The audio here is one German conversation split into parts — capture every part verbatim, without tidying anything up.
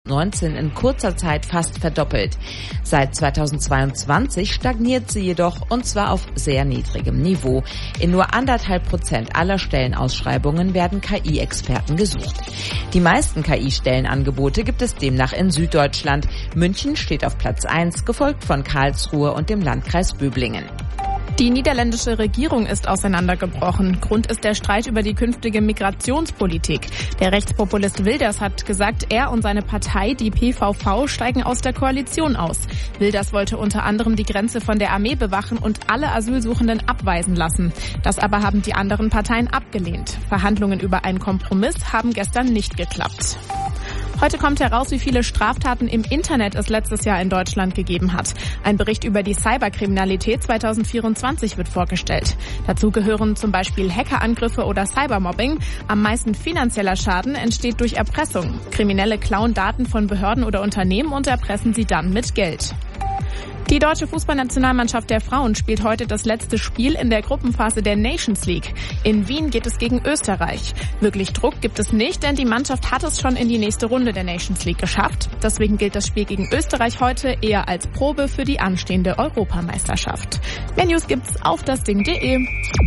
neunzehn in kurzer Zeit fast verdoppelt. Seit zweitausendzweiundzwanzig stagniert sie jedoch, und zwar auf sehr niedrigem Niveau. In nur anderthalb Prozent aller Stellenausschreibungen werden K I-Experten gesucht. Die meisten K I-Stellenangebote gibt es demnach in Süddeutschland. München steht auf Platz eins, gefolgt von Karlsruhe und dem Landkreis Böblingen. Die niederländische Regierung ist auseinandergebrochen. Grund ist der Streit über die künftige Migrationspolitik. Der Rechtspopulist Wilders hat gesagt, er und seine Partei, die P V V, steigen aus der Koalition aus. Wilders wollte unter anderem die Grenze von der Armee bewachen und alle Asylsuchenden abweisen lassen. Das aber haben die anderen Parteien abgelehnt. Verhandlungen über einen Kompromiss haben gestern nicht geklappt. Heute kommt heraus, wie viele Straftaten im Internet es letztes Jahr in Deutschland gegeben hat. Ein Bericht über die Cyberkriminalität zweitausendvierundzwanzig wird vorgestellt. Dazu gehören zum Beispiel Hackerangriffe oder Cybermobbing. Am meisten finanzieller Schaden entsteht durch Erpressung. Kriminelle klauen Daten von Behörden oder Unternehmen und erpressen sie dann mit Geld. Die deutsche Fußballnationalmannschaft der Frauen spielt heute das letzte Spiel in der Gruppenphase der Nations League. In Wien geht es gegen Österreich. Wirklich Druck gibt es nicht, denn die Mannschaft hat es schon in die nächste Runde der Nations League geschafft. Deswegen gilt das Spiel gegen Österreich heute eher als Probe für die anstehende Europameisterschaft. Mehr News gibt's auf dasding punkt de.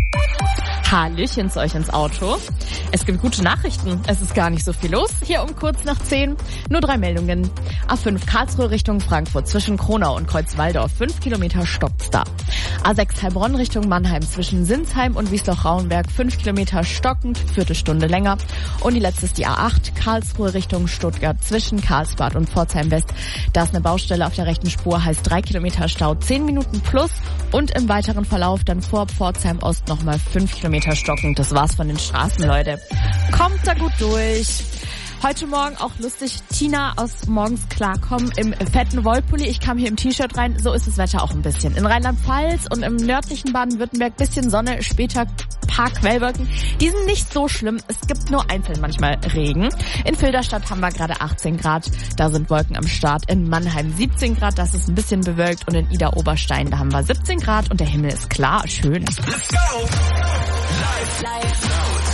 Hallöchen zu euch ins Auto. Es gibt gute Nachrichten. Es ist gar nicht so viel los. Hier um kurz nach zehn. Nur drei Meldungen. A fünf Karlsruhe Richtung Frankfurt zwischen Kronau und Kreuzwaldorf. Fünf Kilometer stockt's da. A sechs Heilbronn Richtung Mannheim zwischen Sinsheim und Wiesloch-Rauenberg. Fünf Kilometer stockend, Viertelstunde länger. Und die letzte ist die A acht Karlsruhe Richtung Stuttgart zwischen Karlsbad und Pforzheim West. Da ist eine Baustelle auf der rechten Spur, heißt drei Kilometer Stau, zehn Minuten plus. Und im weiteren Verlauf dann vor Pforzheim Ost nochmal fünf Kilometer stockend. Das war's von den Straßen, Leute. Kommt da gut durch. Heute Morgen auch lustig, Tina aus Morgens Klarkommen im fetten Wollpulli. Ich kam hier im T-Shirt rein, so ist das Wetter auch ein bisschen. In Rheinland-Pfalz und im nördlichen Baden-Württemberg bisschen Sonne, später paar Quellwolken. Die sind nicht so schlimm, es gibt nur einzeln manchmal Regen. In Filderstadt haben wir gerade achtzehn Grad, da sind Wolken am Start. In Mannheim siebzehn Grad, das ist ein bisschen bewölkt. Und in Ida-Oberstein, da haben wir siebzehn Grad und der Himmel ist klar, schön. Let's go! Live, live,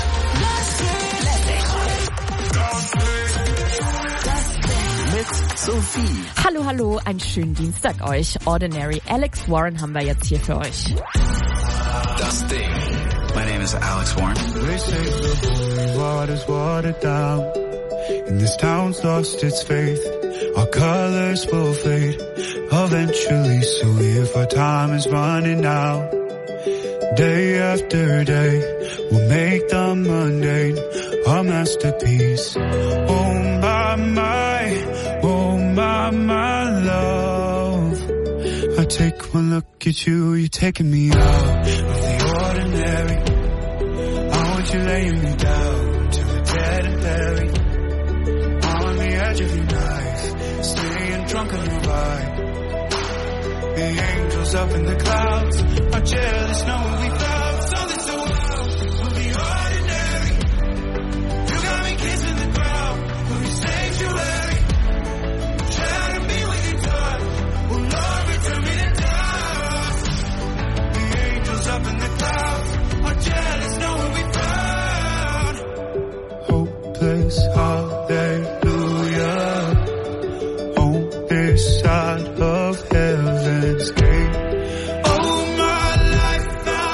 mit Sophie. Hallo, hallo, einen schönen Dienstag euch. Ordinary Alex Warren haben wir jetzt hier für euch. Das Ding. My name is Alex Warren. They say the water's watered down, and this town's lost its faith. Our colors will fade eventually, so if our time is running out, day after day, we'll make the mundane our masterpiece. Oh my, my, oh my, my love. I take one look at you, you're taking me out of the ordinary. I want you laying me down to the dead and buried. I'm on the edge of your knife, staying drunk on your ride. The angels up in the clouds are jealous knowing we found something so wild. We'll be ordinary. You got me kissing the ground. We'll be sanctuary. Try to be with you, God. Will Lord return me to dust? The angels up in the clouds are jealous knowing we found hopeless hallelujah on this side of heaven's gate. Oh, my life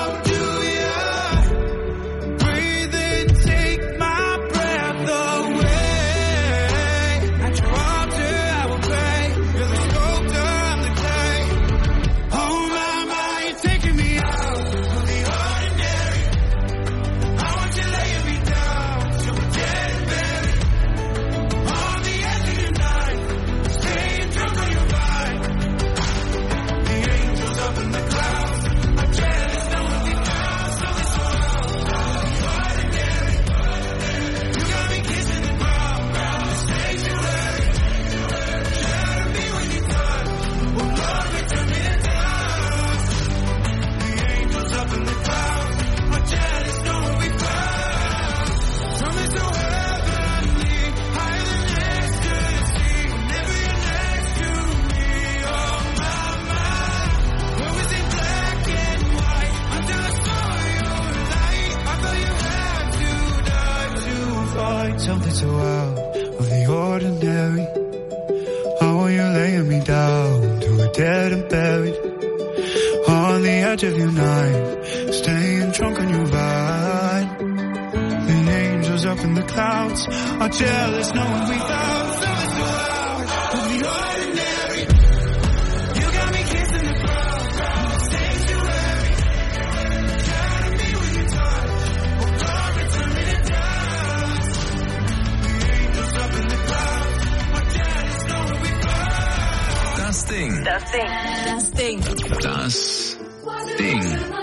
edge of your night, staying drunk on your vibe. The angels up in the clouds are jealous knowing we found something so loud. We'll be ordinary. You got me kissing the clouds, the sanctuary. Try to me when you touch, oh God, return me to dust. The angels up in the clouds are jealous knowing we found. Das Ding. Das Ding. Das Ding. Das Ding.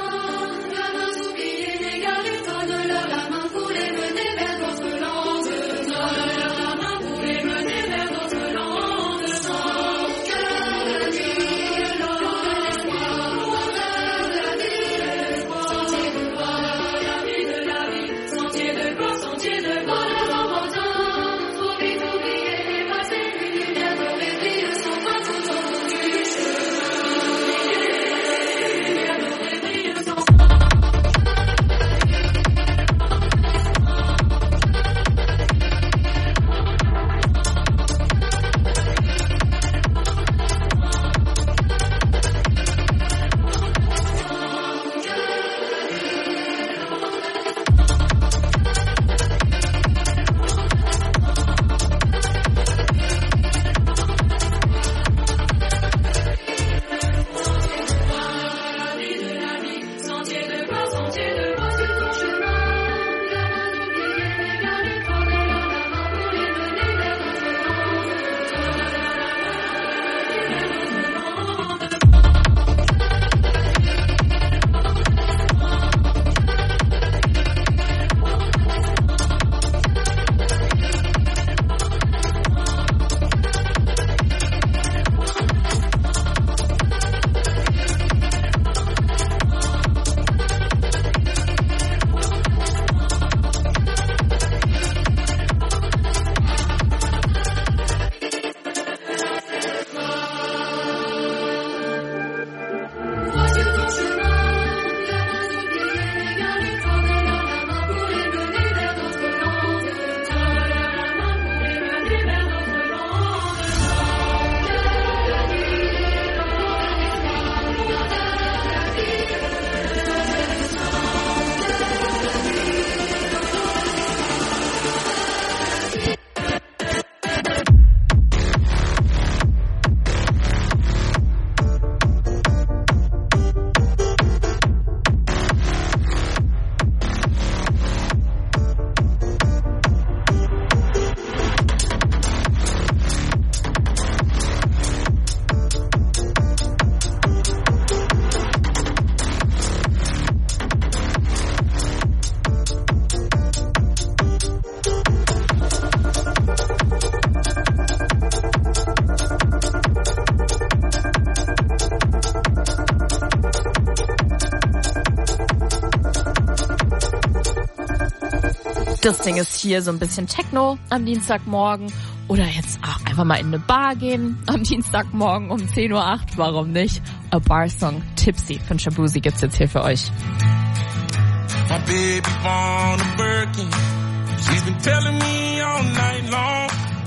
Das Ding ist hier so ein bisschen Techno am Dienstagmorgen oder jetzt auch einfach mal in eine Bar gehen am Dienstagmorgen um zehn Uhr acht, warum nicht? A Bar Song Tipsy von Shabuzi gibt's jetzt hier für euch. My baby on a Birkin, she's been telling me all night long.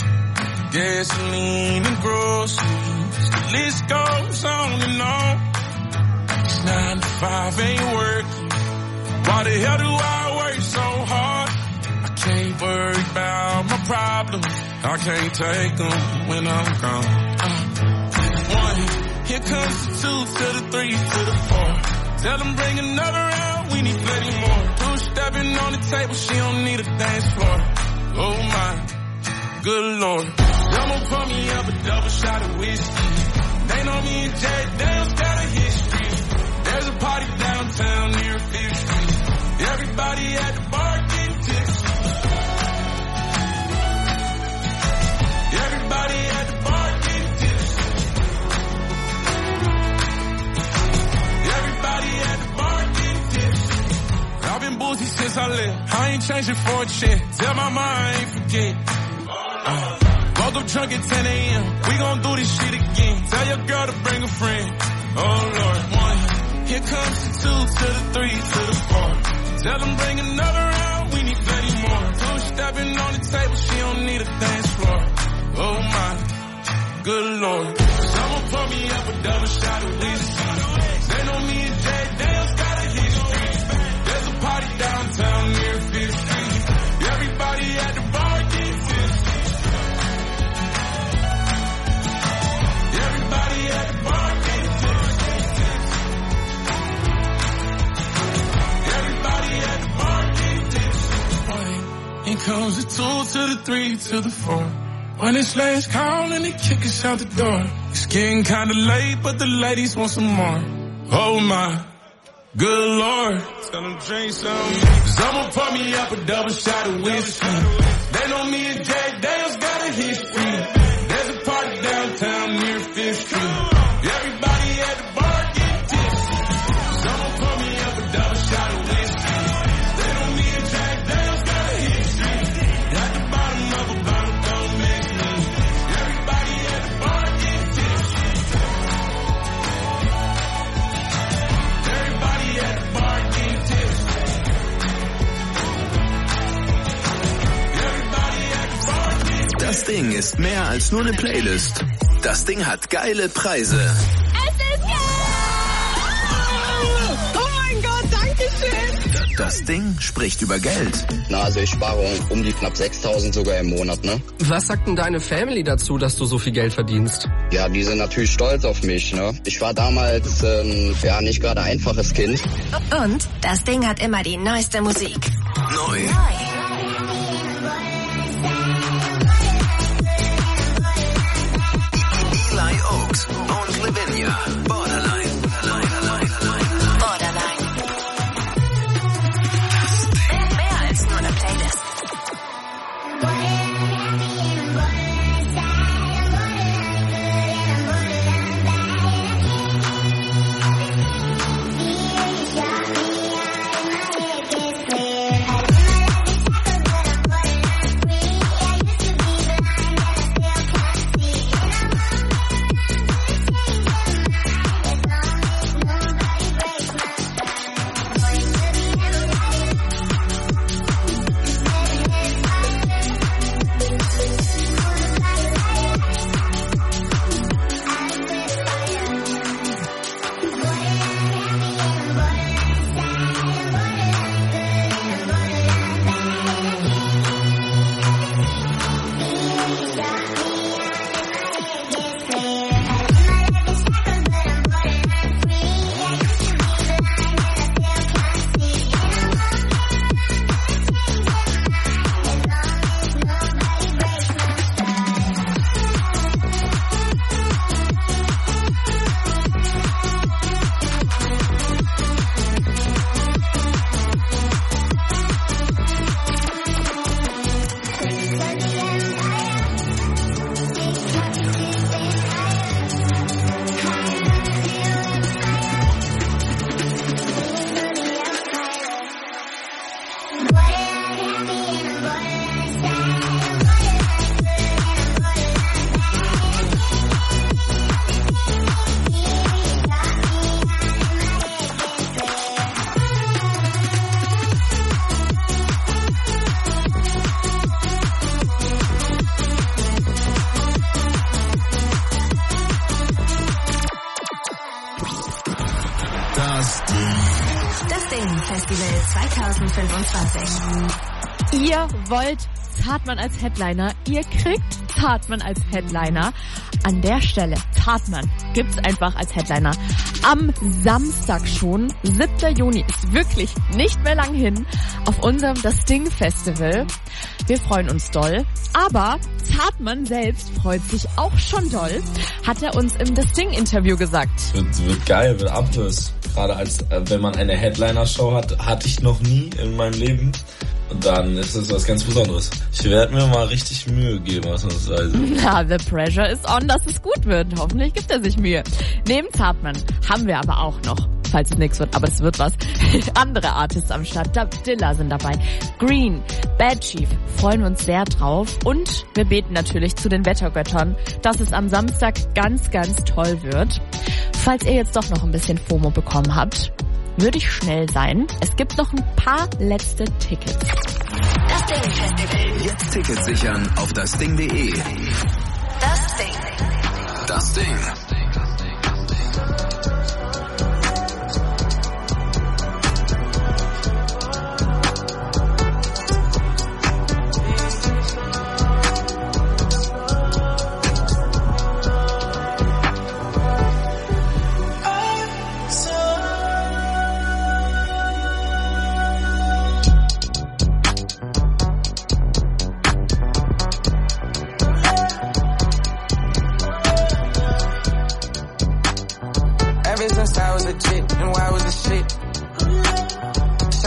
Gasoline and groceries, the list goes on and on. It's nine to five ain't working. Why the hell do I work so hard? I can't worry about my problems. I can't take them when I'm gone. Uh, one, here comes the two to the three to the four. Tell them bring another round, we need plenty more. Two stepping on the table, she don't need a dance floor. Oh my, good lord. Someone pour me up a double shot of whiskey. They know me and Jay Dale's got a history. There's a party downtown near Fifth Street. Everybody at the bar getting tipsy. Everybody at the bar getting tipsy. Everybody at the bar getting tipsy. I've been boozy since I left. I ain't changing for a check. Tell my mom I ain't forget. Uh, woke up drunk at ten a.m. We gon' do this shit again. Tell your girl to bring a friend. Oh Lord, one. Here comes the two to the three to the four. Tell them bring another round, we need plenty more. Two stepping on the table, she don't need a dance floor. Oh my, good lord. Someone pour me up a double shot of whiskey. They know me and Jay Daniels got a history. There's a party downtown near Fifth Street. Everybody at the bar get tipsy. Everybody at the bar get tipsy. Everybody at the bar get tipsy. In comes the two to the three to the four. When it's last call and they kick us out the door. It's getting kinda late, but the ladies want some more. Oh my, good Lord. Tell them drink some. Someone pour me up a double shot of whiskey. They know me and Jay Daniels got a history. There's a party downtown near Fifth Street. Everybody at the bar get tipsy. Someone pour me up a double shot of whiskey. They know me and Jay Daniels got a history. At the bottom of a bottle. Das Ding ist mehr als nur eine Playlist. Das Ding hat geile Preise. Es ist geil! Oh mein Gott, danke schön! Das Ding spricht über Geld. Na, also ich spare um die knapp sechstausend sogar im Monat, ne? Was sagt denn deine Family dazu, dass du so viel Geld verdienst? Ja, die sind natürlich stolz auf mich, ne? Ich war damals, ähm, ja, nicht gerade einfaches Kind. Und das Ding hat immer die neueste Musik. Neu. Neu. Eli Oaks und Lavinia. Borderline. Borderline. Mehr als nur eine Playlist. zwanzig fünfundzwanzig. Ihr wollt Zartmann als Headliner, ihr kriegt Zartmann als Headliner. An der Stelle, Zartmann gibt's einfach als Headliner. Am Samstag schon, siebter Juni, ist wirklich nicht mehr lang hin, auf unserem Das Ding Festival. Wir freuen uns doll, aber Zartmann selbst freut sich auch schon doll, hat er uns im Das Ding Interview gesagt. Wird, wird geil, wird Abriss. Gerade als, äh, wenn man eine Headliner-Show hat, hatte ich noch nie in meinem Leben. Und dann ist es was ganz Besonderes. Ich werde mir mal richtig Mühe geben, ausnahmsweise. Na, the pressure is on, dass es gut wird. Hoffentlich gibt er sich Mühe. Neben Zartmann haben wir aber auch noch, falls es nichts wird, aber es wird was, andere Artists am Start. Dilla sind dabei, Green, Bad Chief, freuen wir uns sehr drauf. Und wir beten natürlich zu den Wettergöttern, dass es am Samstag ganz, ganz toll wird. Falls ihr jetzt doch noch ein bisschen FOMO bekommen habt, würde ich schnell sein. Es gibt noch ein paar letzte Tickets. Das Ding Festival. Jetzt Tickets sichern auf das ding punkt de. Das Ding. Das Ding.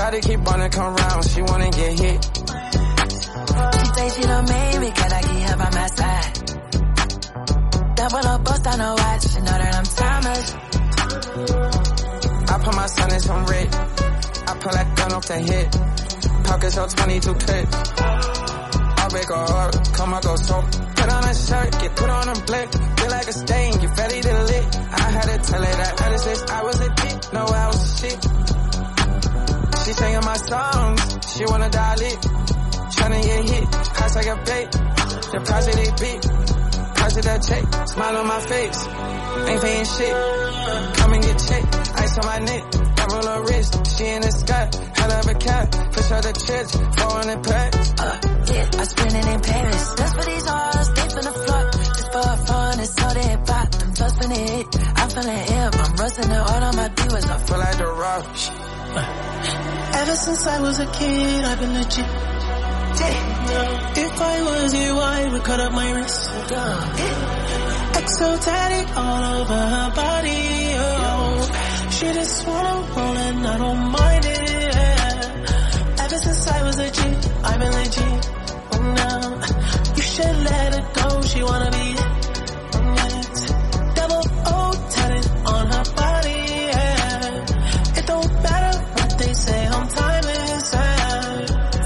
Shawty keep wanna come round, she wanna get hit. She say she done made me, can I keep her by my side? Double up, bust on her watch, she know that I'm timeless. I put my son in some red. I pull that gun off the hip. Pockets on twenty-two clips. I'll make her hard, come I go so. Put on a shirt, get put on a blick. Feel like a stain, get ready to lick. I had to tell her that I just I was a dick, no I was a shit. She singing my songs, she wanna die lit. Tryna get hit, hot like a bait. Deposit they beat, deposit that check. Smile on my face, ain't paying shit. Come and get checked, ice on my neck. I roll her wrist, she in the sky. Hell of a cat, push out the chips, four hundred packs. Uh, yeah, I spend it in Paris. That's for these hoes, they finna flock. Just for fun, it's all they pop. I'm just finna hit, I'm finna hip. I'm rusting it all on my divas, I feel like the rock. Ever since I was a kid, I've been legit. If I was you, I would cut up my wrist. Exotic all over her body, oh. She just wanna roll and I don't mind it. Ever since I was a G, I've been legit. Oh, no. You should let her go, she wanna be it. Double O tatted on her body, yeah. It don't matter what they say, I'm timeless, yeah.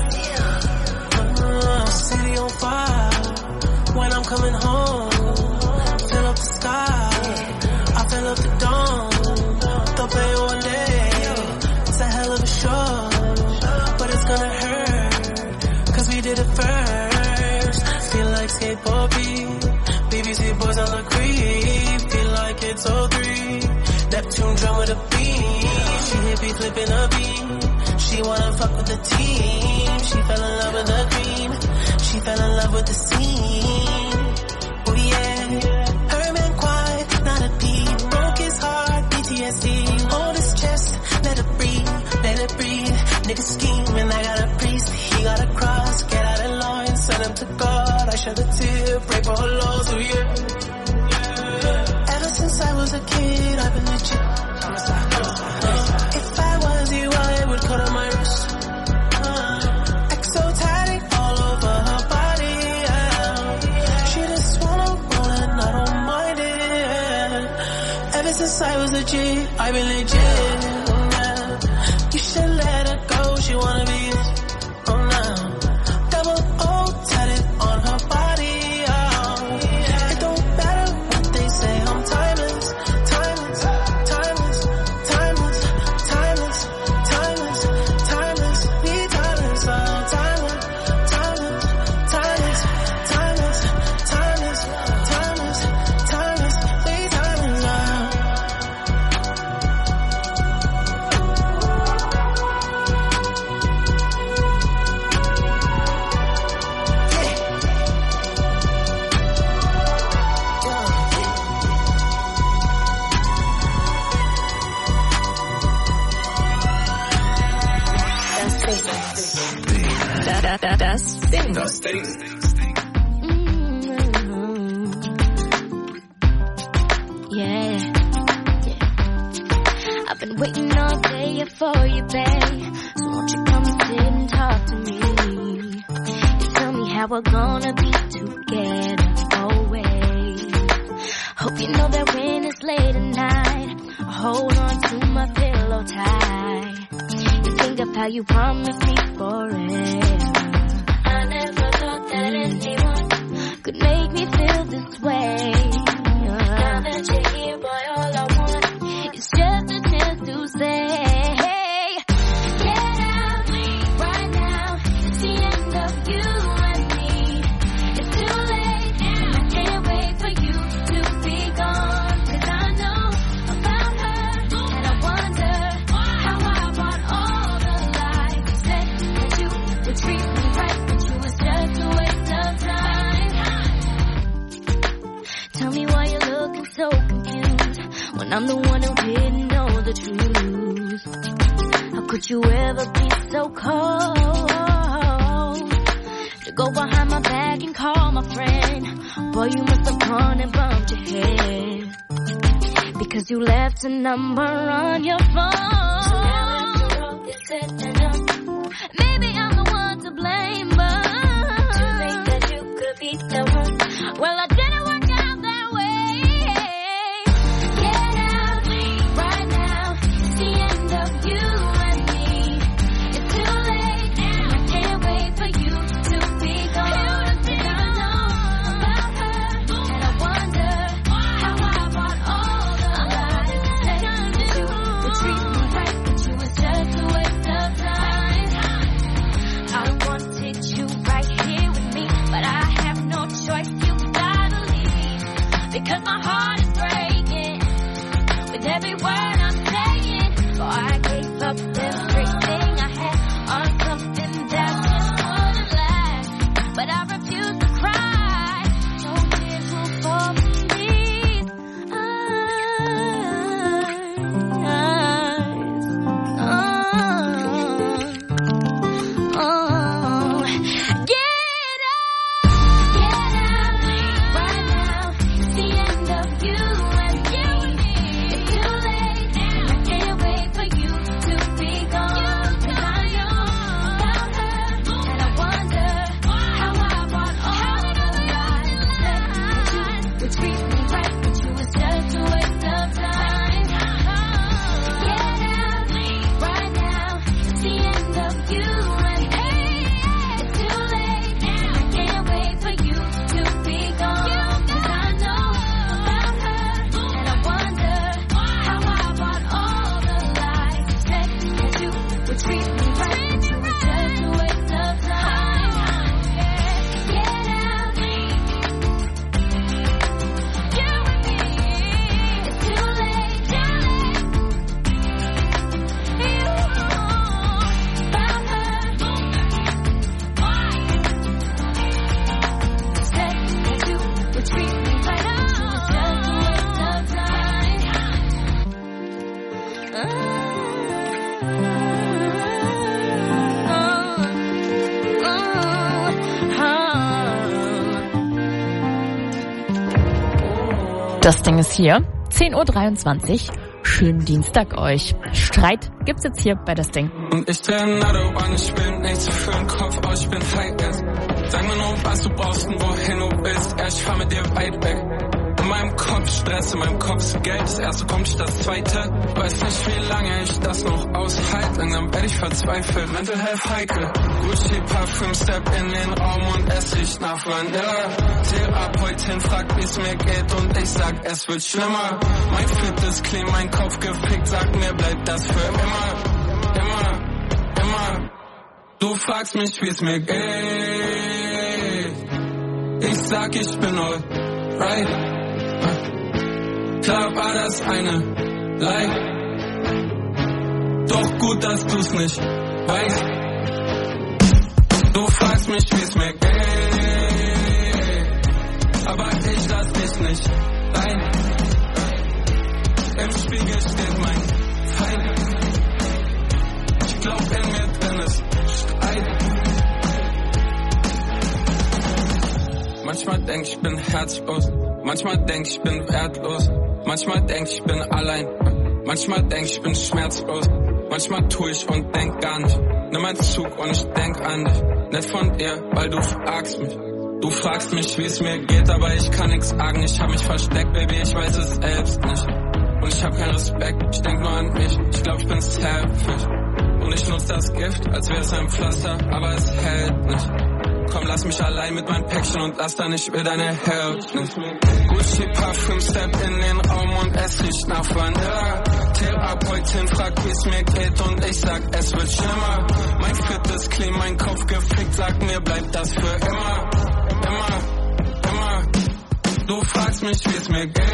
Uh, city on fire, when I'm coming home. Fill up the sky, I fill up the dome. They'll play one day, it's a hell of a show. But it's gonna hurt, cause we did it first. Feel like skateboard beat, B B C boys on the creep. Feel like it's oh three, Neptune drum with a beat. She hippie flipping a beat, she wanna fuck with the team. She fell in love with the cream, she fell in love with the scene. Oh yeah, her man quiet, not a peep. Broke his heart, P T S D. Hold his chest, let it breathe, let it breathe. Niggas scheming, I got a priest, he got a cross. Get out of line, send him to God. I shed a tear, pray for her loss, oh yeah. Ever since I was a kid, I've been legit. If I was you, I would cut on my wrist. Exotic all over her body, yeah. She just wanna roll and I don't mind it. Ever since I was a G, I've been legit, yeah. You should let her go, she wanna be it. Oh no, double O tatted on her body, oh. It don't matter what they say, I'm timeless, timeless, timeless, timeless, timeless, timeless, timeless, we timeless, oh. Timeless, timeless, timeless, timeless, timeless, timeless, timeless, we timeless, oh. Das Ding. Das Ding. Yeah. Yeah. I've been waiting all day for you, babe. So won't you come sit and talk to me? And tell me how we're gonna be together always. Hope you know that when it's late at night, I hold on to my pillow tight. You think of how you promised me forever. I never thought that anyone could make me feel this way. Now that you're here, boy, all I want is just a chance to say, hey, get out right now. It's the end of you and me. It's too late now. I can't wait for you to be gone. Cause I know about her, and I wonder how I bought all the lies. You said that you would treat me right, but you was just a waste of time. Tell me why you're looking so confused when I'm the one who didn't know the truth. How could you ever be so cold to go behind my back and call my friend? Boy, you must have gone and bumped your head because you left a number on your phone. So now after all this said and done, be the one. Well, I didn't work out that way. Get out right now. It's the end of you and me. It's too late now. I can't wait for you to be gone. And I know about her, and I wonder how I bought all the lies that you would treat me right, but you was just a waste of time. I wanted you right here with me, but I have no choice. You gotta leave because my heart is breaking with every word I'm saying. So I gave up everything I had on something that just wouldn't last, but I refuse to cry. No tears will fall from these eyes. Oh, oh. Get out, get out right now. It's the end of you and me. It's too late now. I can't wait for you to be gone. 'Cause I know about her, and I wonder how I bought all the lies that you would treat me right, but you was just a waste of time. Get out right now. It's the end of you and me. It's too late now. I can't wait for you to be gone. 'Cause I know about her, and I wonder how I bought all the lies that you would treat me right, but you was just a waste of time. Get out, you and me. It's too late, too late. You about her. Said that you would treat me right, but you was just a waste of time. Das Ding ist hier. zehn Uhr dreiundzwanzig. Schönen Dienstag euch. Streit gibt's jetzt hier bei das Ding. Und ich dreh ein Autobahn, ich bin nichts für den Kopf, aber ich bin high jetzt. Sag mir nur, was du brauchst und wohin du willst. Ja, ich fahr mit dir weit weg. In meinem Kopf Stress, in meinem Kopf ist Geld. Das erste kommt, nicht das zweite. Weiß nicht, wie lange ich das noch aushalte. Langsam werde ich verzweifelt. Mental Health heikel. Gucci Parfüm, step in den Raum und es riecht nach Vanilla. Therapeutin fragt, wie's mir geht und ich sag, es wird schlimmer. Mein Fit ist clean, mein Kopf gefickt. Sag mir, bleibt das für immer. Immer, immer. Du fragst mich, wie's mir geht. Ich sag, ich bin alright. Klar war das eine Lie. Doch gut, dass du's nicht weißt. Du fragst mich, wie's mir geht, aber ich lass dich nicht rein. Im Spiegel steht mein Feind. Ich glaub, in mir drin ist Streit. Manchmal denk ich bin herzlos, manchmal denk ich bin wertlos, manchmal denk ich bin allein, manchmal denk ich bin schmerzlos, manchmal tu ich und denk gar nicht. Nimm einen Zug und ich denk an dich, nicht von dir, weil du fragst mich. Du fragst mich, wie es mir geht, aber ich kann nix sagen. Ich hab mich versteckt, Baby, ich weiß es selbst nicht. Und ich hab keinen Respekt, ich denk nur an mich. Ich glaub, ich bin selfish. Und ich nutz das Gift, als wär's ein Pflaster, aber es hält nicht. Komm, lass mich allein mit meinem Päckchen und lass dann nicht mehr deine Hälfte. Gucci Parfüm, step in den Raum und es riecht nach Vanilla. Therapeutin fragt, wie's mir geht und ich sag, es wird schlimmer. Mein Fit ist clean, mein Kopf gefickt, sag mir, bleibt das für immer. Immer, immer. Du fragst mich, wie's mir geht.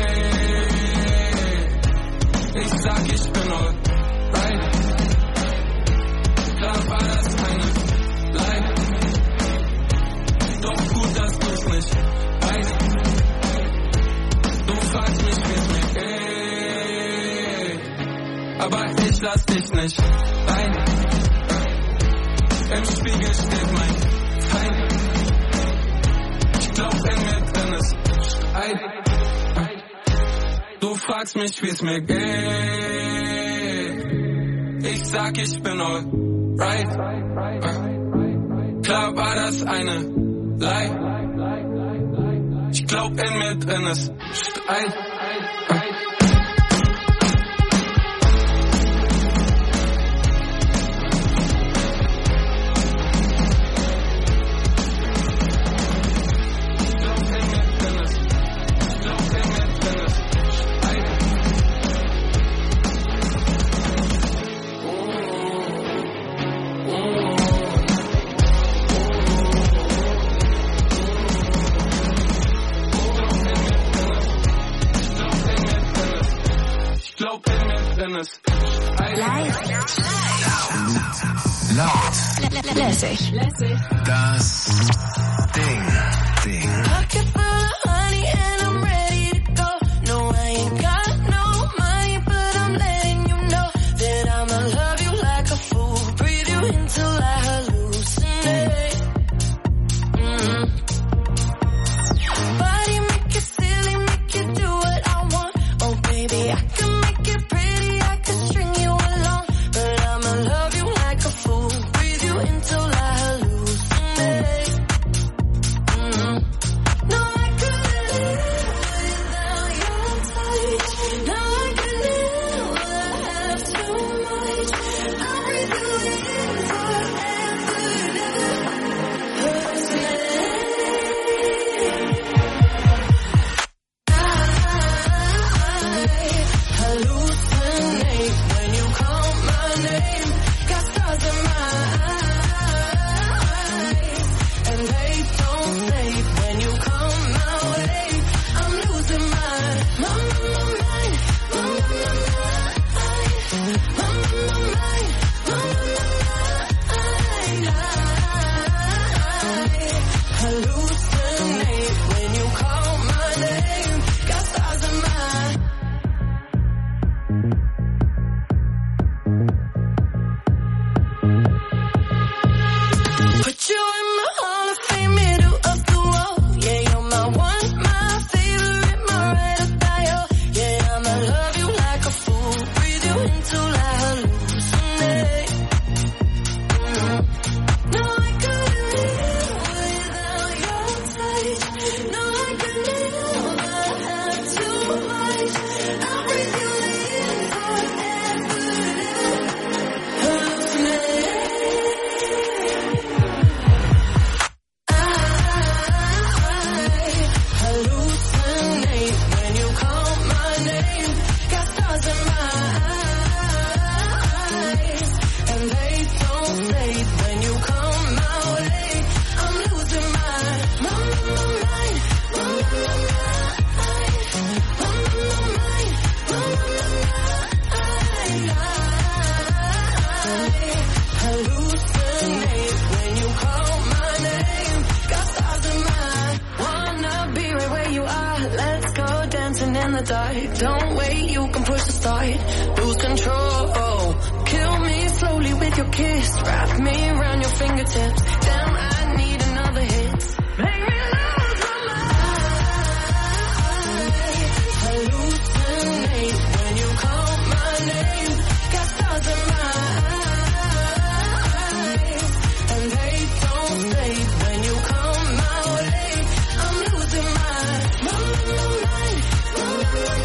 Ich sag, ich bin alright. Klar war das eine Lie. Doch gut, dass du's nicht weißt. Du fragst mich, wie's mir geht, aber ich lass dich nicht rein. Im Spiegel steht mein Feind. Ich glaub, in mir drin ist Streit. Du fragst mich, wie's mir geht. Ich sag, ich bin alright. Klar war das eine Lie. glaub in mir drin ist Streit. Laut. Lässig. Das Ding. Ding. Don't wait, you can push the start, lose control. Kill me slowly with your kiss, wrap me around your fingertips. Damn, I need another hit. Make me lose my mind. Hallucinate when you call my name. Got stars in my eyes, and they don't fade when you come my way. I'm losing my mind, mind, mind.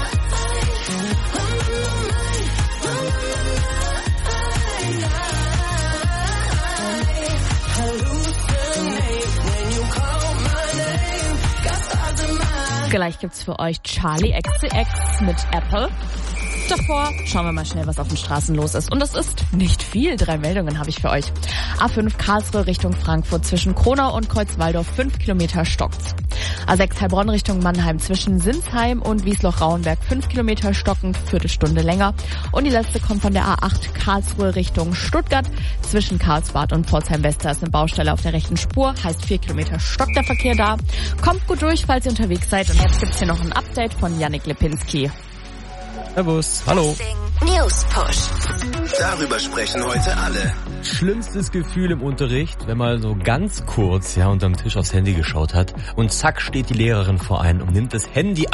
Gleich gibt's für euch Charlie X C X mit Apple. Davor schauen wir mal schnell, was auf den Straßen los ist. Und das ist nicht viel. Drei Meldungen habe ich für euch. A fünf Karlsruhe Richtung Frankfurt zwischen Kronau und Kreuzwaldorf. Fünf Kilometer stockt's. A sechs Heilbronn Richtung Mannheim zwischen Sinsheim und Wiesloch-Rauenberg. Fünf Kilometer stockend, Viertelstunde länger. Und die letzte kommt von der A acht Karlsruhe Richtung Stuttgart. Zwischen Karlsbad und Pforzheim-West ist eine Baustelle auf der rechten Spur. Heißt vier Kilometer stockt der Verkehr da. Kommt gut durch, falls ihr unterwegs seid. Und jetzt gibt's hier noch ein Update von Yannick Lipinski. Servus, hallo. News Push. Darüber sprechen heute alle. Schlimmstes Gefühl im Unterricht, wenn man so ganz kurz ja unterm Tisch aufs Handy geschaut hat und zack steht die Lehrerin vor einem und nimmt das Handy ab.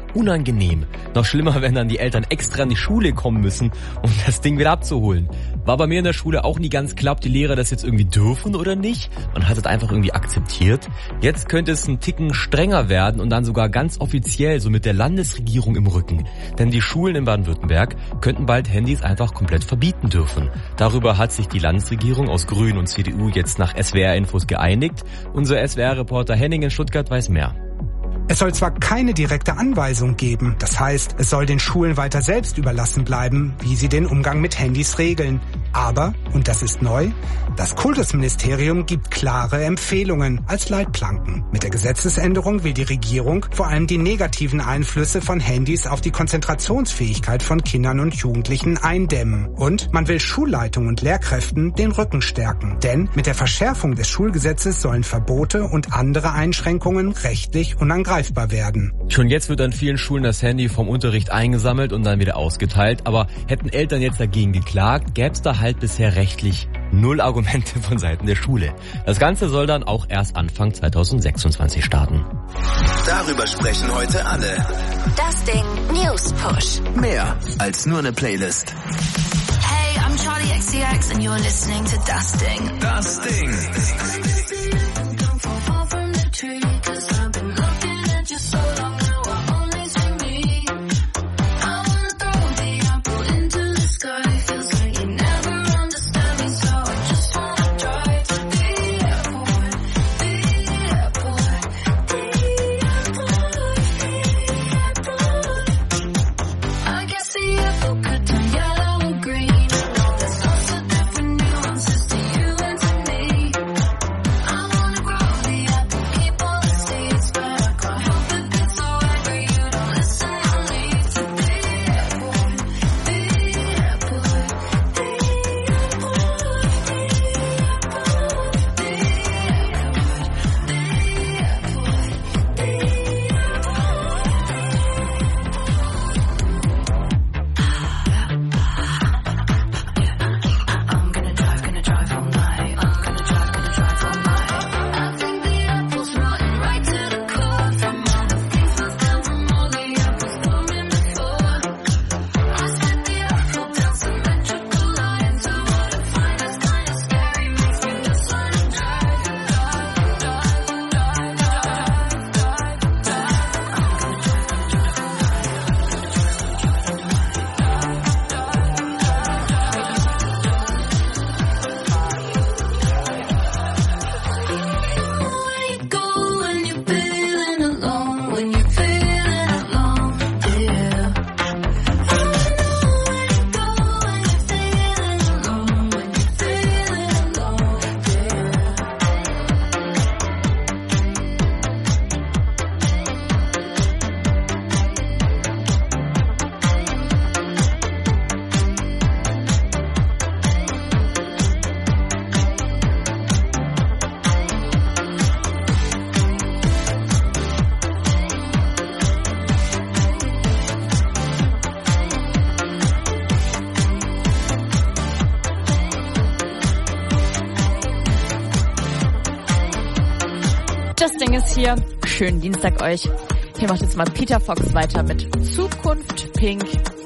unangenehm. Noch schlimmer, wenn dann die Eltern extra in die Schule kommen müssen, um das Ding wieder abzuholen. War bei mir in der Schule auch nie ganz klar, ob die Lehrer das jetzt irgendwie dürfen oder nicht. Man hat es einfach irgendwie akzeptiert. Jetzt könnte es einen Ticken strenger werden und dann sogar ganz offiziell, so mit der Landesregierung im Rücken. Denn die Schulen in Baden-Württemberg könnten bald Handys einfach komplett verbieten dürfen. Darüber hat sich die Landesregierung aus Grünen und C D U jetzt nach S W R-Infos geeinigt. Unser S W R-Reporter Henning in Stuttgart weiß mehr. Es soll zwar keine direkte Anweisung geben, das heißt, es soll den Schulen weiter selbst überlassen bleiben, wie sie den Umgang mit Handys regeln. Aber, und das ist neu, das Kultusministerium gibt klare Empfehlungen als Leitplanken. Mit der Gesetzesänderung will die Regierung vor allem die negativen Einflüsse von Handys auf die Konzentrationsfähigkeit von Kindern und Jugendlichen eindämmen. Und man will Schulleitungen und Lehrkräften den Rücken stärken. Denn mit der Verschärfung des Schulgesetzes sollen Verbote und andere Einschränkungen rechtlich unangreifbar werden. Schon jetzt wird an vielen Schulen das Handy vom Unterricht eingesammelt und dann wieder ausgeteilt. Aber hätten Eltern jetzt dagegen geklagt, gäbe es da halt bisher rechtlich null Argumente von Seiten der Schule. Das Ganze soll dann auch erst Anfang zwanzig sechsundzwanzig starten. Darüber sprechen heute alle. Das Ding News Push. Mehr als nur eine Playlist. Hey, I'm Charlie X C X and you're listening to Das Ding. Das Ding. Das Ding ist hier. Schönen Dienstag euch. Hier macht jetzt mal Peter Fox weiter mit Zukunft Pink.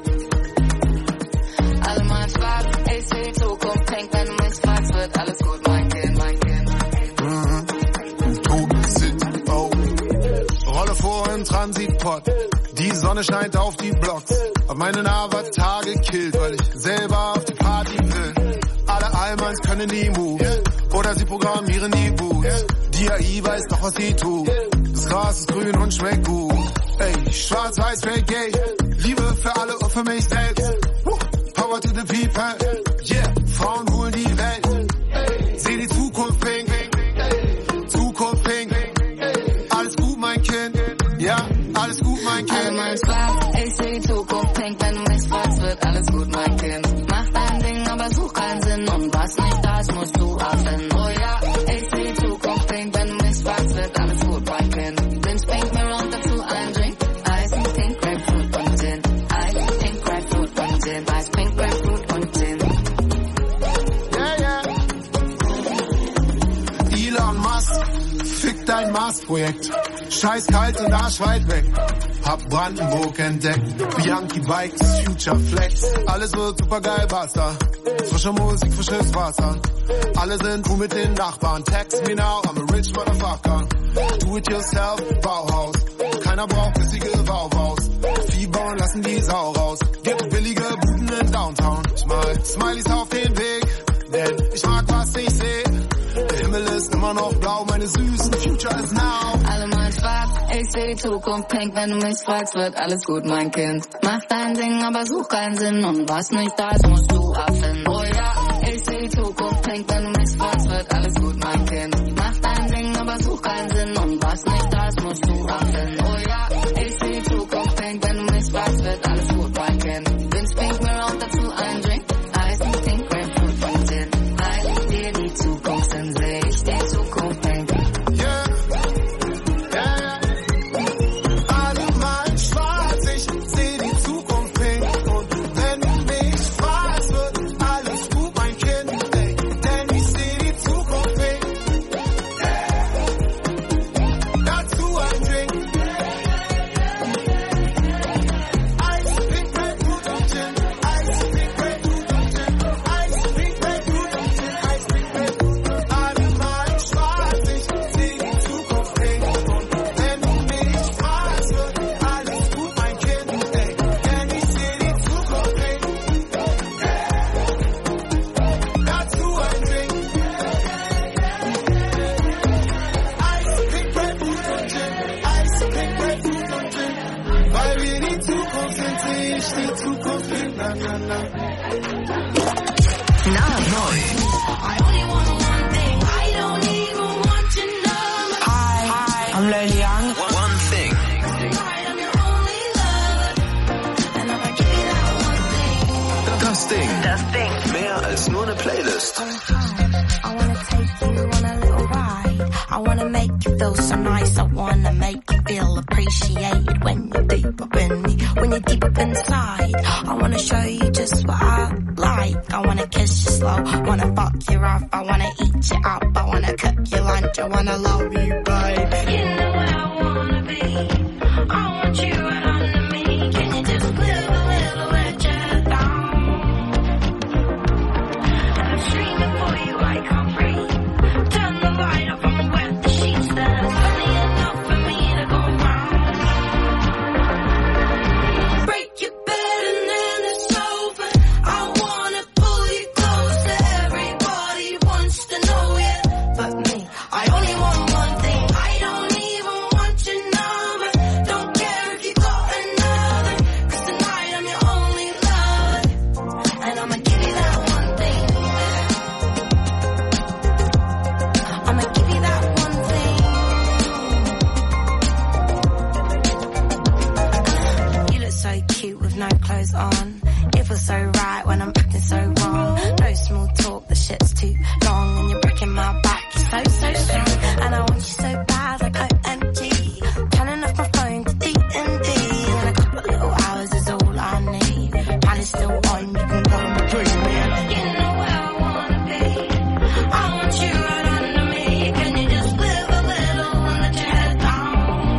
Alle mal schwarz, ich sehe Zukunft Pink, wenn du mich fragst, wird alles gut, mein Kind, mein Kind. Mhm. Toten City, oh. Rolle vor im Transitpot. Die Sonne scheint auf die Blocks. Hab meinen Avatar gekillt, weil ich selber auf die Party will. Alle Allmanns können die Moves. Oder sie programmieren die Boots. Die A I weiß doch, was sie tut. Das Gras ist grün und schmeckt gut. Ey, schwarz-weiß Reggae. Liebe für alle und für mich selbst. Power to the people. Yeah, Frauen holen die Welt. Seh die Zukunft pink. Zukunft pink. Alles gut, mein Kind. Ja, alles gut, mein Kind. Alle mal schwarz, ich seh die Zukunft pink. Wenn du mich fragst, wird alles gut, mein Kind. Mach dein Ding, aber such keinen Sinn. Und was nicht da ist, musst du erfinden. Oh ja, ich seh die Zukunft pink. Wenn du mich fragst, wird alles gut, mein Kind. Binge Pink Mirror und dazu ein Drink. Eis, Pink, Grapefruit und Gin. Eis, Pink, Grapefruit und Gin. Eis, Pink, Grapefruit und Gin. Yeah, yeah. Elon Musk, fick dein Mars-Projekt. Scheiß kalt und Arsch weit weg. hab Brandenburg entdeckt. Bianchi Bikes, Future Flex, alles wird super geil, basta. Frische Musik, frisches Wasser. Alle sind cool mit den Nachbarn. Text me now, I'm a rich motherfucker. Do it yourself, Bauhaus. Keiner braucht bissige Bauhaus. Vieh bauen, lassen die Sau raus. Gibt billige Buden in Downtown. Ich mal Smileys auf den Weg, denn ich mag, was ich seh. Der Himmel ist immer noch blau, meine süßen Future is now. Alle mal schwarz, ich seh die Zukunft pink. Wenn du mich fragst, wird alles gut, mein Kind. Mach dein Ding, aber such keinen Sinn. Und was nicht da ist, musst du abfinden. Oh ja, ich seh die Zukunft pink. Wenn du mich fragst, wird alles gut, mein Kind. Mach dein Ding, aber such keinen Sinn. Und was nicht da ist, musst du abfinden. Oh ja, ich seh die Zukunft pink. Wenn du mich fragst, wird alles gut, mein Kind. Wind's pink, mir auch dazu ein Drink. Eis und pink, Grapefruit von Gin. Eis dir die Zukunft, dann seh ich die Zukunft pink. Yeah, yeah, yeah. Alle mal schwarz, ich seh die Zukunft pink. Und wenn du mich fragst, wird alles gut, mein Kind. Ey, denn ich seh die Zukunft pink. Yeah. Dazu ein Drink. Eis, pink, Grapefruit und Gin. Eis, pink, Grapefruit und Gin. Eis, pink, Grapefruit und Gin. Eis, pink, Grapefruit. Alle mal schwarz, ich seh die Zukunft pink. Und wenn du mich fragst, wird alles gut, mein Kind. Ey, denn ich seh die Zukunft pink. Dazu ein Drink. Eis, pink, Grapefruit und Gin. Eis, pink, Grapefruit und Gin. Weil wir die Zukunft sind, seh ich die Zukunft pink. Na, na, na. Neu. Hi, I'm Lily Young. One Thing. Das Ding. Das Ding. Mehr als nur eine Playlist. I wanna take you on a little ride. I wanna make you feel so nice. I wanna make you feel appreciated when you're deep up in me, when you're deep up inside. I wanna show you just what I like. I wanna kiss you slow, wanna fuck you rough. I wanna eat you up, I wanna cook your lunch. I wanna love you, baby. You know what I wanna be. I want you right under me. Can you just live a little let your head down? And I'm streaming for you, I can't breathe. Turn the light off, I'm wet the sheets. There's plenty enough for me to go round. Break your bed and then it's over. I wanna pull you closer. Everybody wants to know you, but me. I only want one thing. I don't even want your number. Don't care if you got another. 'Cause tonight I'm your only lover. And I'ma give you that one thing. I'ma give you that one thing. You look so cute with no clothes on. It feels so right when I'm acting so wrong. No small talk, the shit's too long. And you're breaking my back, you're so, so strong. And I want you so bad, like O M G. Turning off my phone to D and D. And a couple of little hours is all I need. And it's still on, you can go and bring me in. You know where I wanna be. I want you right under me. Can you just live a little and let your head down?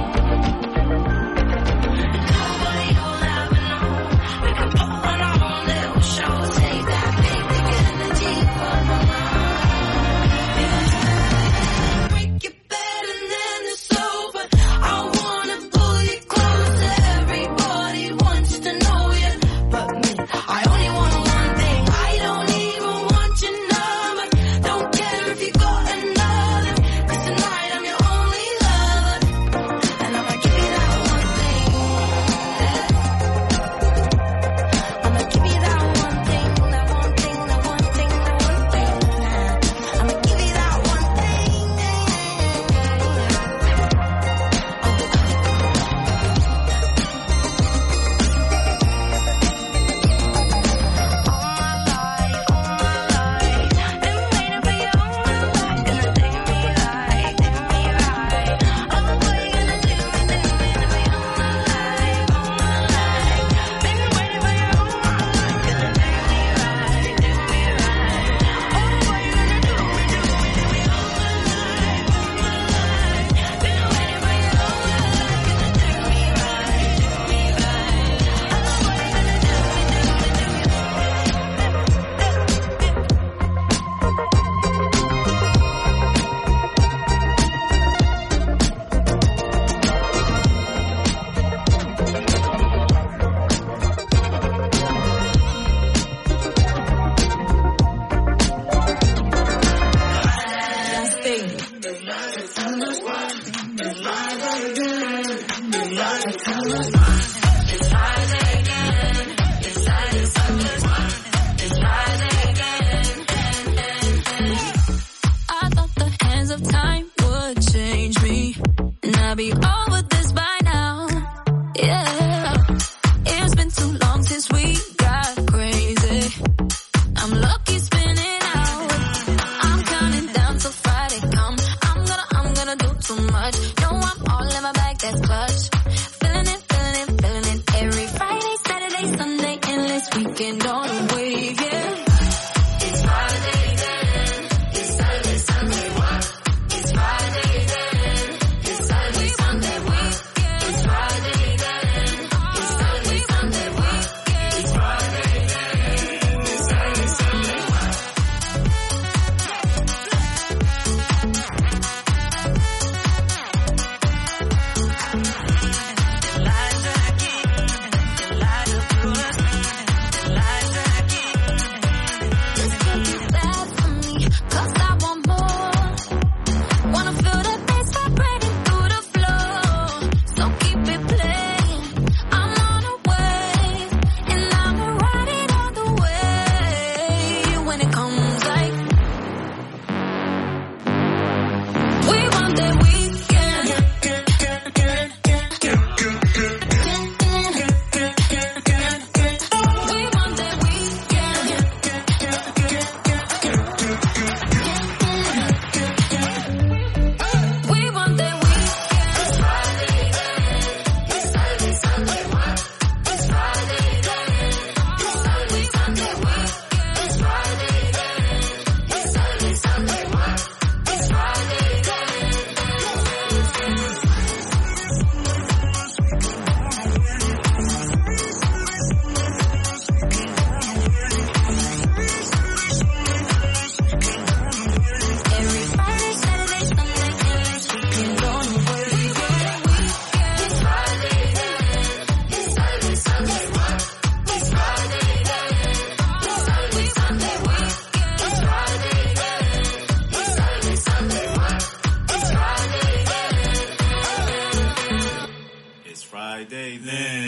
Nobody will ever know. We can put on our own little show. Save that big, big energy for my mind. Break your bed and then it's over. I wanna pull you closer. Everybody wants to know you, but me. I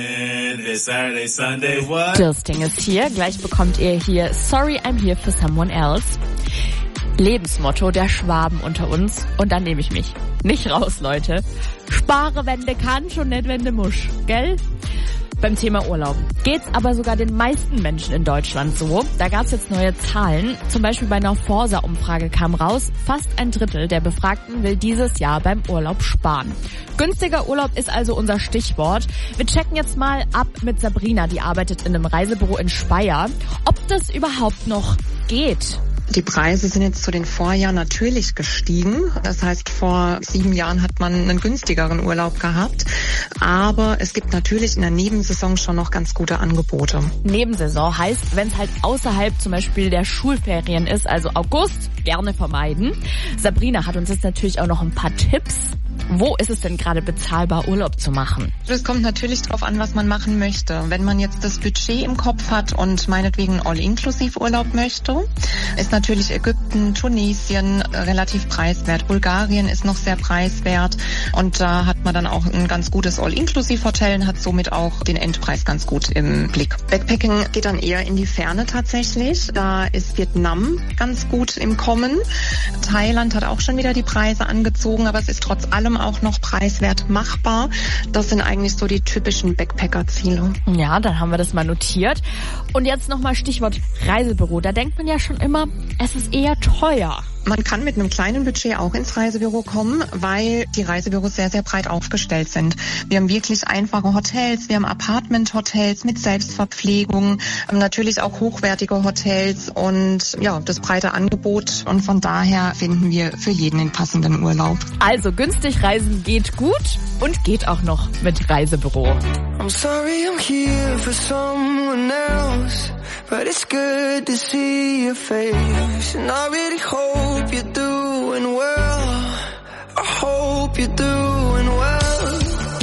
this Saturday, Sunday, what? Dürsting ist hier. Gleich bekommt ihr hier Sorry, I'm here for someone else. Lebensmotto der Schwaben unter uns. Und dann nehme ich mich nicht raus, Leute. Spare, wenn du kannst und nicht, wenn du musst. Gell? Beim Thema Urlaub geht's aber sogar den meisten Menschen in Deutschland so. Da gab's jetzt neue Zahlen. Zum Beispiel bei einer Forsa-Umfrage kam raus, fast ein Drittel der Befragten will dieses Jahr beim Urlaub sparen. Günstiger Urlaub ist also unser Stichwort. Wir checken jetzt mal ab mit Sabrina, die arbeitet in einem Reisebüro in Speyer, ob das überhaupt noch geht. Die Preise sind jetzt zu den Vorjahren natürlich gestiegen. Das heißt, vor sieben Jahren hat man einen günstigeren Urlaub gehabt. Aber es gibt natürlich in der Nebensaison schon noch ganz gute Angebote. Nebensaison heißt, wenn es halt außerhalb zum Beispiel der Schulferien ist, also August, gerne vermeiden. Sabrina hat uns jetzt natürlich auch noch ein paar Tipps. Wo ist es denn gerade bezahlbar, Urlaub zu machen? Es kommt natürlich drauf an, was man machen möchte. Wenn man jetzt das Budget im Kopf hat und meinetwegen All-Inklusiv-Urlaub möchte, ist natürlich Ägypten, Tunesien relativ preiswert. Bulgarien ist noch sehr preiswert und da hat man dann auch ein ganz gutes All-Inklusiv-Hotel und hat somit auch den Endpreis ganz gut im Blick. Backpacking geht dann eher in die Ferne tatsächlich. Da ist Vietnam ganz gut im Kommen. Thailand hat auch schon wieder die Preise angezogen, aber es ist trotz allem auch noch preiswert machbar. Das sind eigentlich so die typischen Backpacker-Ziele. Ja, dann haben wir das mal notiert. Und jetzt nochmal Stichwort Reisebüro. Da denkt man ja schon immer, es ist eher teuer. Man kann mit einem kleinen Budget auch ins Reisebüro kommen, weil die Reisebüros sehr, sehr breit aufgestellt sind. Wir haben wirklich einfache Hotels, wir haben Apartment-Hotels mit Selbstverpflegung, natürlich auch hochwertige Hotels und ja, das breite Angebot. Und von daher finden wir für jeden den passenden Urlaub. Also günstig reisen geht gut und geht auch noch mit Reisebüro. I'm sorry I'm here for someone else, but it's good to see your face. And I really hope you're doing well. I hope you're doing well.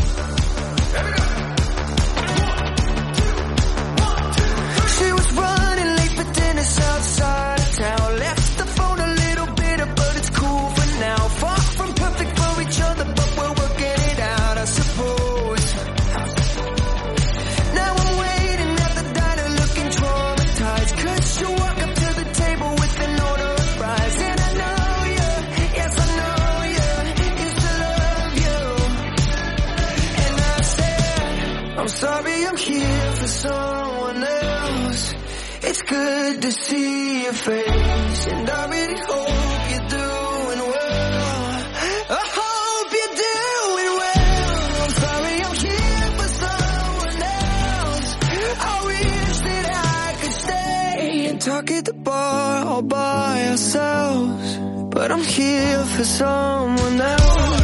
She was running late for dinner outside of town. Left the phone a little bitter, but it's cool for now. Far from perfect for each other, but we're working it out, I suppose. Now I'm waiting at the diner looking traumatized, 'cause you walk up to the table with an order of fries. And I know you, yes I know you, used to love you. And I said, I'm sorry I'm here for someone else. It's good to see your face, and I really hope you're doing well. I hope you're doing well. I'm sorry I'm here for someone else. I wish that I could stay and talk at the bar all by ourselves, but I'm here for someone else.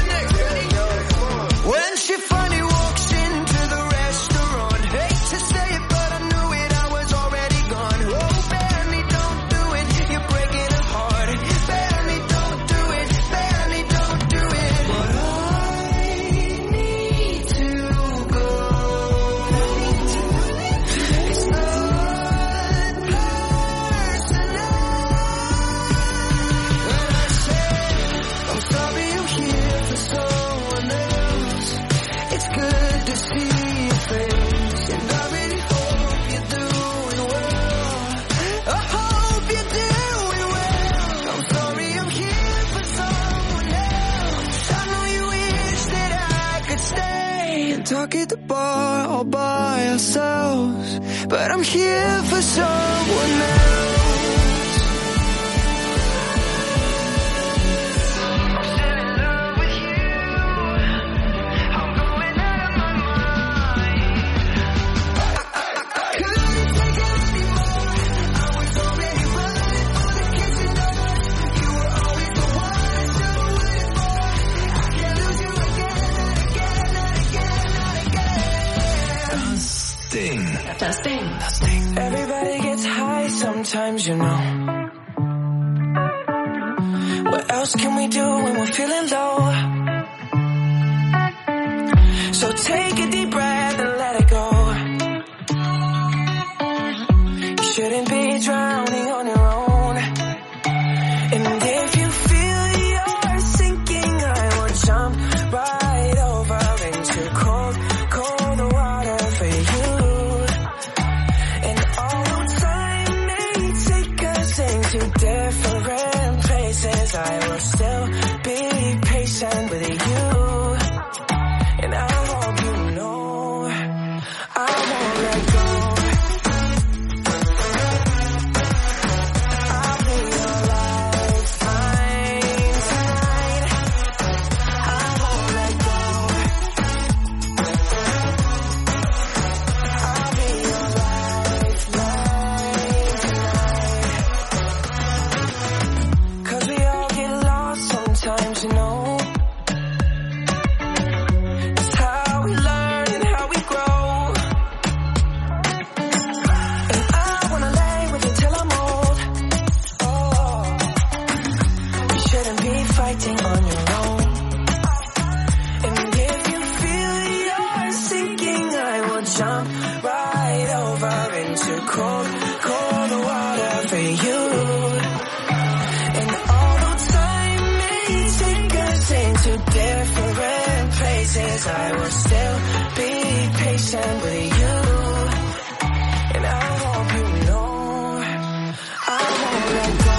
When she finally walks into the restaurant, hate to say it, but I knew it, I was already gone. Oh, Barely, don't do it, you're breaking her heart. Barely, don't do it, barely, don't do it. But I need to go. It's not personal. When I say I'm sorry I'm here for someone else, it's good to see your face, and I really hope you're doing well. I hope you're doing well. I'm sorry I'm here for someone else. I know you wish that I could stay and talk at the bar all by ourselves, but I'm here for someone else. Ding. Das Ding. Das Ding. Everybody gets high sometimes, you know. What else can we do when we're feeling low? So take a deep breath and let it go. You shouldn't be drowning on your own. And if you feel you're sinking, I will jump right over into cold, cold water. jump right over into cold, cold water for you. And although time may take us into different places, I will still be patient with you. And I hope you know I won't let go.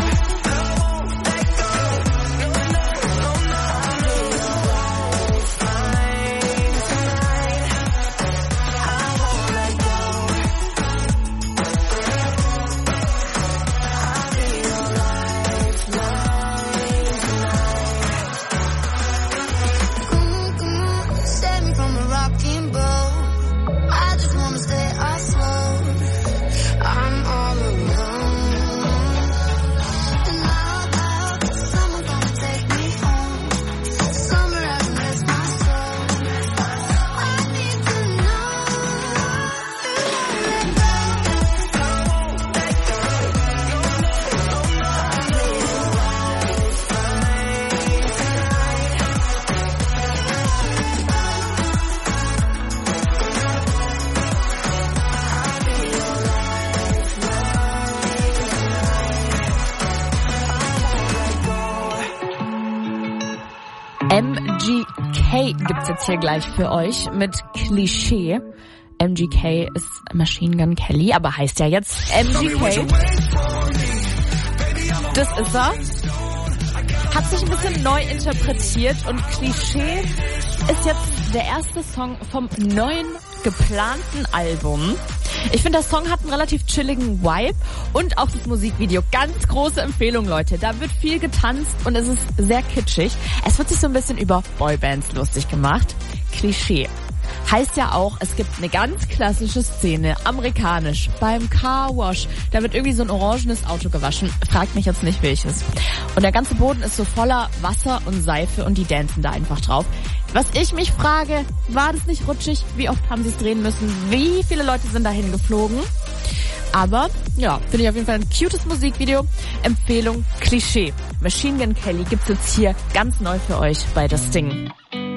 M G K gibt's jetzt hier gleich für euch mit Klischee. M G K ist Machine Gun Kelly, aber heißt ja jetzt M G K. Das ist er. Hat sich ein bisschen neu interpretiert und Klischee ist jetzt der erste Song vom neuen geplanten Album. Ich finde, der Song hat einen relativ chilligen Vibe und auch das Musikvideo. Ganz große Empfehlung, Leute. Da wird viel getanzt und es ist sehr kitschig. Es wird sich so ein bisschen über Boybands lustig gemacht. Klischee. Heißt ja auch, es gibt eine ganz klassische Szene, amerikanisch, beim Car Wash. Da wird irgendwie so ein orangenes Auto gewaschen. Fragt mich jetzt nicht welches. Und der ganze Boden ist so voller Wasser und Seife und die dancen da einfach drauf. Was ich mich frage, war das nicht rutschig? Wie oft haben sie es drehen müssen? Wie viele Leute sind dahin geflogen? Aber, ja, finde ich auf jeden Fall ein cutes Musikvideo. Empfehlung, Klischee. Machine Gun Kelly gibt's jetzt hier ganz neu für euch bei Das Ding.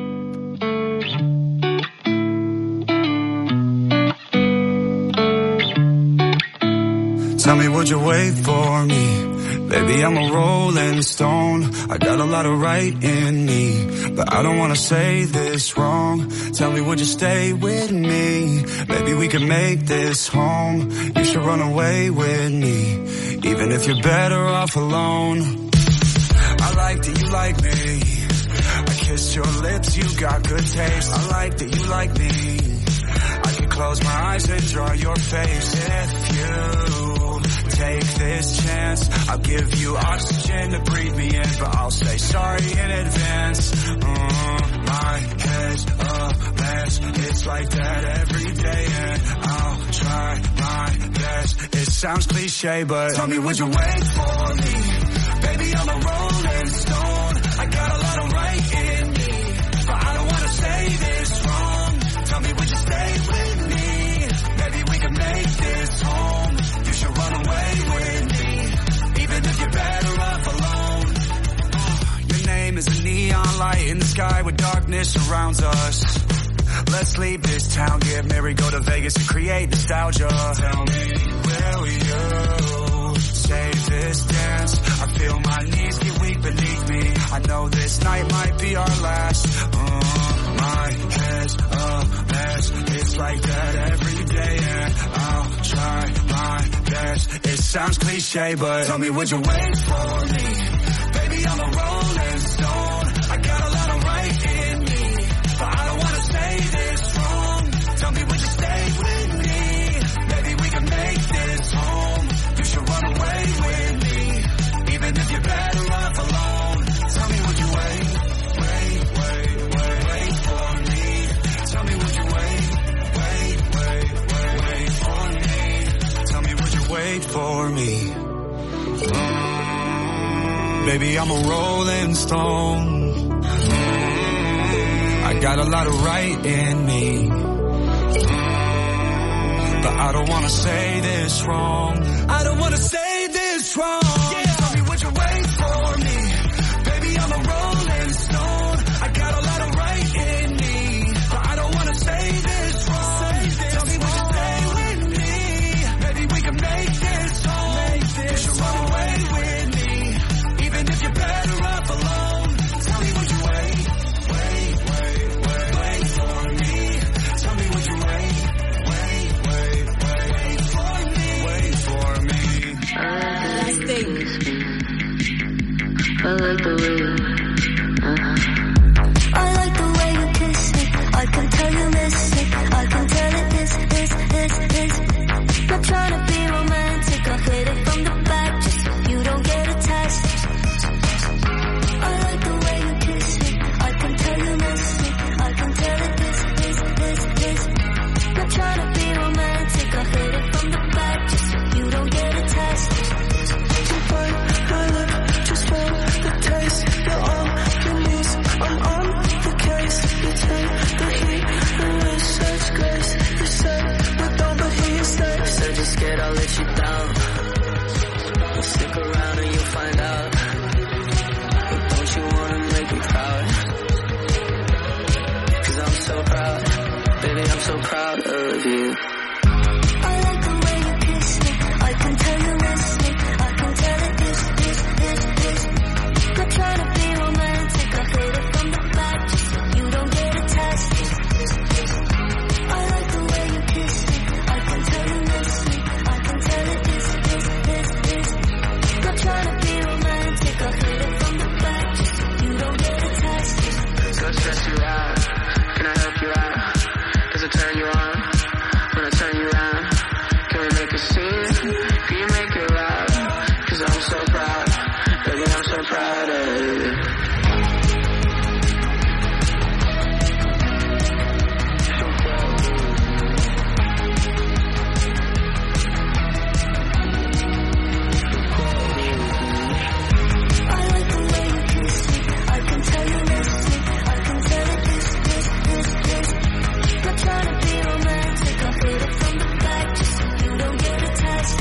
Tell me, would you wait for me? Baby, I'm a rolling stone. I got a lot of right in me, but I don't wanna say this wrong. Tell me, would you stay with me? Maybe we can make this home. You should run away with me, even if you're better off alone. I like that you like me. I kissed your lips, you got good taste. I like that you like me. I can close my eyes and draw your face. If you take this chance, I'll give you oxygen to breathe me in, but I'll say sorry in advance. Uh, my head's a mess, it's like that every day, and I'll try my best. It sounds cliche, but tell me, would you wait for me? Baby, I'm a rolling stone. I got a lot of right in me, but I don't wanna say this wrong. Tell me, would you stay with me? Maybe we can make this home. You should run away with me, even if you're better off alone. Your name is a neon light in the sky where darkness surrounds us. Let's leave this town, get married, go to Vegas and create nostalgia. Tell me, will you save this dance? I feel my knees get weak beneath me. I know this night might be our last. Uh, my head's a mess, it's like that every day, and I'll try my best. It sounds cliche, but tell me, would you wait for me? Baby, I'm a rolling stone. I got a lot of right in me, but I don't wanna say this wrong. Tell me, would you stay with me? Maybe we can make this home. You should run away with me, even if you're better off alone. Tell me, would you wait, wait, wait, wait, wait for me? Tell me, would you wait, wait, wait, wait, wait for me? Tell me, would you wait for me? Mm, baby, I'm a rolling stone. Mm, I got a lot of right in me, mm, but I don't wanna say this wrong. I don't wanna say this wrong. Yeah. Tell me, would you wait for me? Baby, I'm a rolling stone. I got a lot of right in me, but I don't wanna say this wrong. trying to be romantic, I hit it from the back just so you don't get a test. You bite my lip just for the taste. You're on your knees, I'm on the case. You take the heat and with such grace. You say we don't, but he stays. So just scared I'll let you down. Well, stick around and you'll find out. But don't you wanna make me proud? Cause I'm so proud, baby, I'm so proud of you. I like the way you kiss me, I can tell you miss me, I can tell it is, is, is, is. Not trying to be romantic, I hit it from the back just so you don't get a test. I like the way you kiss me, I can tell you miss me, I can tell it is, is, is, is. Not trying to be romantic, I hit it from the back just so you don't get a test. Go stress you out, can I help you out? Does it turn you on? When I turn you around, can we make a scene? Can you make it loud? Cause I'm so proud, baby, I'm so proud of you. I like the way you kiss me, I can tell you miss me, I can tell it is, is, is, is. Not trying to be romantic, I hit it from the back just so you don't get a test.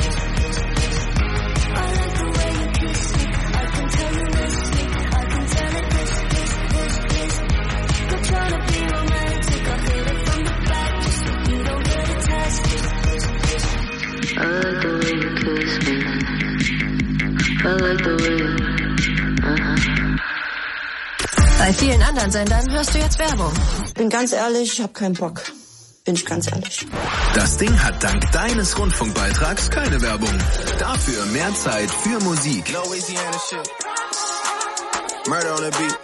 I like the way you kiss me, I can tell you miss me, I can tell it is, is, is, is. Not trying to be romantic, I hit it from the back just so you don't get a test. I like the way you kiss me. I like the way. Uh-huh. Bei vielen anderen Sendern hörst du jetzt Werbung. Bin ganz ehrlich, ich hab keinen Bock. Bin ich ganz ehrlich. Das Ding hat dank deines Rundfunkbeitrags keine Werbung. Dafür mehr Zeit für Musik. Louisiana shit. Murder on the beat.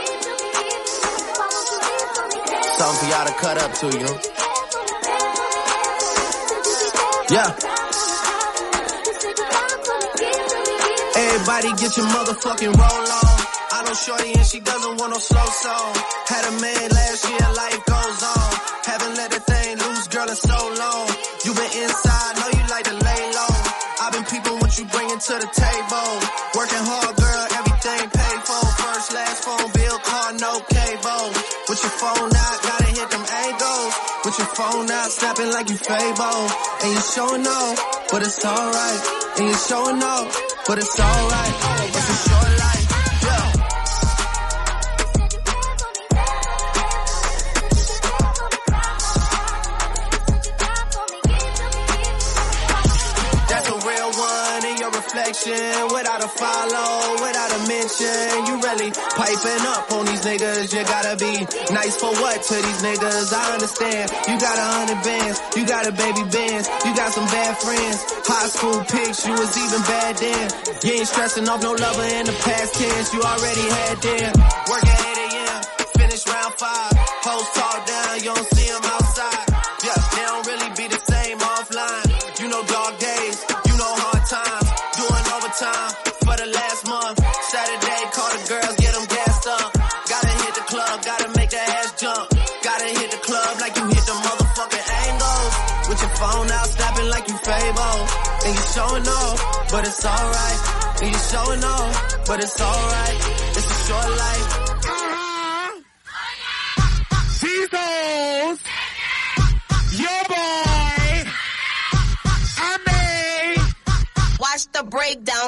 Something for y'all to cut up to, you know? Yeah. Everybody get your motherfucking roll on. I know shorty and she doesn't want no slow song. Had a man last year, life goes on. Haven't let that thing loose, girl, in so long. You been inside, know you like to lay low. I've been peeping what you bringing to the table. Working hard, girl, everything paid for. First, last phone bill, car, no cable. With your phone out, gotta hit them angles. With your phone out, snapping like you Fable. And you showing off, but it's alright. And you showing off, but it's alright. It's a short life, yeah. That's a real one in your reflection. Without a follow, without a mention. You really piping up on these niggas. You gotta be nice for what to these niggas? I understand. You got a hundred bands, you got a baby bands, you got some bad friends. High school pics, you was even bad then. You ain't stressing off no lover in the past tense. You already had them. Work at eight a.m., finish round five. Hoes talk down, you don't see them outside. Yeah, they don't really be the same offline. You know dog days, you know hard times. Doing overtime for the last month. Saturday, call the girls, get them gassed up. Gotta hit the club, gotta make that ass jump. Gotta hit the club like you hit the motherfucking angles. With your phone out, snapping like you Fable. And you showing off, but it's alright. And you showing off, but it's alright. It's a short life. Seasons, your boy, I made. Watch the breakdown.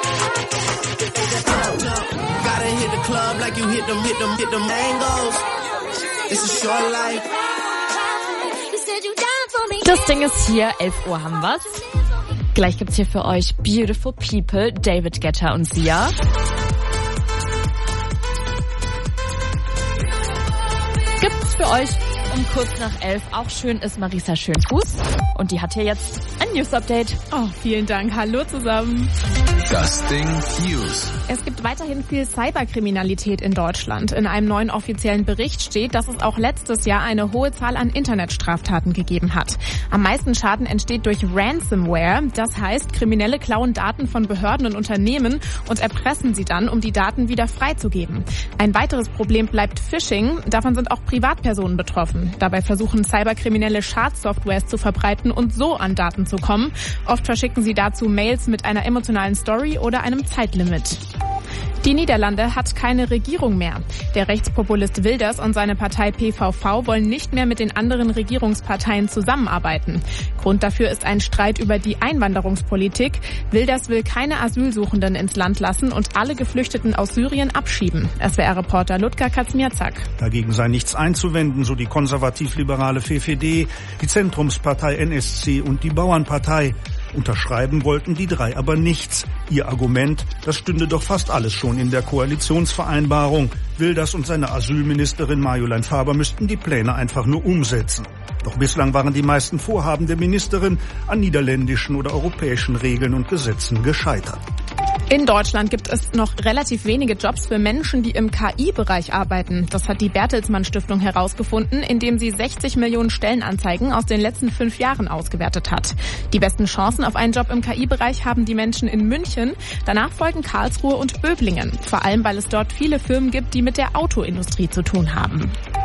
Like you hit them, hit them, hit them angles. It's a short life. Das Ding ist hier, elf Uhr haben wir's. Gleich gibt's hier für euch Beautiful People, David Guetta und Sia. Gibt's für euch um kurz nach elf. Auch schön ist Marisa Schönfuß. Und die hat hier jetzt ein News-Update. Oh, vielen Dank. Hallo zusammen. Das Ding News. Es gibt weiterhin viel Cyberkriminalität in Deutschland. In einem neuen offiziellen Bericht steht, dass es auch letztes Jahr eine hohe Zahl an Internetstraftaten gegeben hat. Am meisten Schaden entsteht durch Ransomware. Das heißt, Kriminelle klauen Daten von Behörden und Unternehmen und erpressen sie dann, um die Daten wieder freizugeben. Ein weiteres Problem bleibt Phishing. Davon sind auch Privatpersonen betroffen. Dabei versuchen Cyberkriminelle Schadsoftwares zu verbreiten und so an Daten zu kommen. Oft verschicken sie dazu Mails mit einer emotionalen Story oder einem Zeitlimit. Die Niederlande hat keine Regierung mehr. Der Rechtspopulist Wilders und seine Partei P V V wollen nicht mehr mit den anderen Regierungsparteien zusammenarbeiten. Grund dafür ist ein Streit über die Einwanderungspolitik. Wilders will keine Asylsuchenden ins Land lassen und alle Geflüchteten aus Syrien abschieben. S W R-Reporter Ludger Kaczmirzak. Dagegen sei nichts einzuwenden, so die konservativ-liberale V V D, die Zentrumspartei N S C und die Bauernpartei. Unterschreiben wollten die drei aber nichts. Ihr Argument, das stünde doch fast alles schon in der Koalitionsvereinbarung. Wilders und seine Asylministerin Marjolein Faber müssten die Pläne einfach nur umsetzen. Doch bislang waren die meisten Vorhaben der Ministerin an niederländischen oder europäischen Regeln und Gesetzen gescheitert. In Deutschland gibt es noch relativ wenige Jobs für Menschen, die im K I-Bereich arbeiten. Das hat die Bertelsmann Stiftung herausgefunden, indem sie sechzig Millionen Stellenanzeigen aus den letzten fünf Jahren ausgewertet hat. Die besten Chancen auf einen Job im K I-Bereich haben die Menschen in München. Danach folgen Karlsruhe und Böblingen. Vor allem, weil es dort viele Firmen gibt, die mit der Autoindustrie zu tun haben.